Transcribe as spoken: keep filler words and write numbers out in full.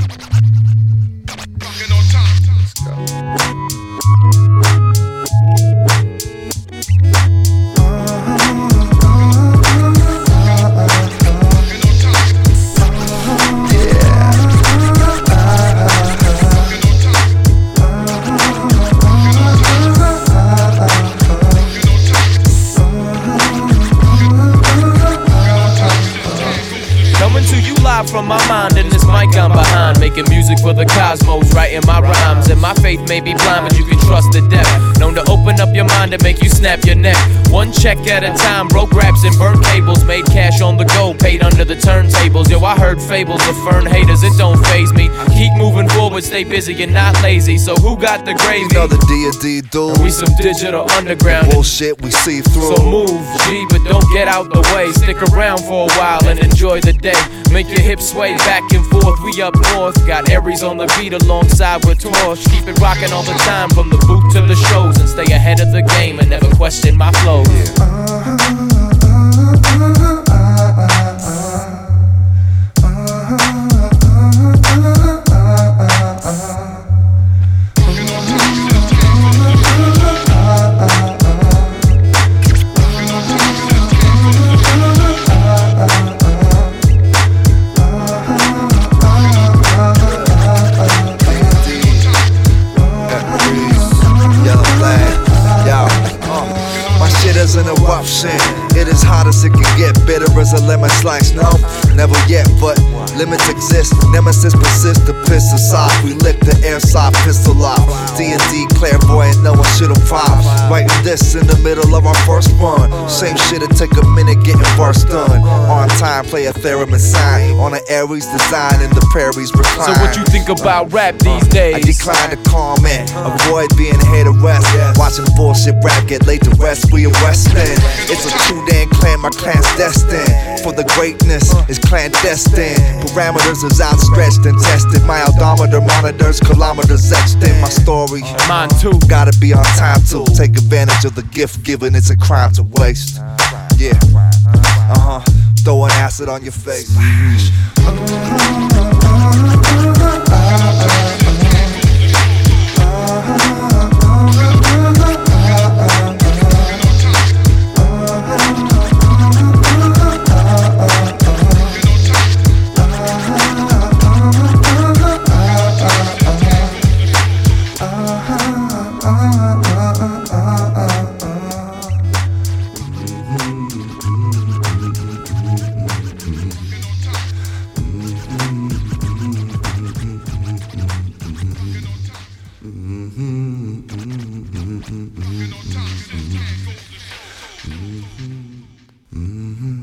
From my mind in this mic I'm behind, making music for the cosmos, writing my rhymes. And my faith may be blind, but you can trust the deaf. Known to open up your mind and make you snap your neck. One check at a time, broke raps and burnt cables. Made cash on the go, paid under the turntables. Yo, I heard fables of fern haters, it don't faze me. Keep moving forward, stay busy and not lazy. So who got the gravy? You know the D and D dude. We some digital underground bullshit we see through. So move, G, but don't get out the way. Stick around for a while and enjoy the day. Make your hips sway back and forth. We up north, got Aries on the beat alongside with Torch. Keep it rocking all the time, from the booth to the shows, and stay ahead of the game and never question my flows. An eruption. It is hot as it can get, bitter as a lemon slice. No, never yet, but limits exist. Nemesis persists to piss us off. We lick the airsoft pistol off. D and D clairvoyant, no one should've popped. Writing this in the middle of our first run. Same shit'll take a minute getting verse done. On time, play a theremin sign on an Aries design in the prairies recline. So what you think about rap these days? I decline to comment, avoid being head arrest. Watching bullshit rap get laid to rest. We arrested. It's a two-dan clan, my clan's destined for the greatness is clandestine. Parameters is outstretched and tested. My odometer monitors kilometers etched in my story. Mine too. Gotta be on time to take advantage of the gift given. It's a crime to waste. Yeah. Uh huh. Throwing acid on your face. Mm-hmm. Mm-hmm.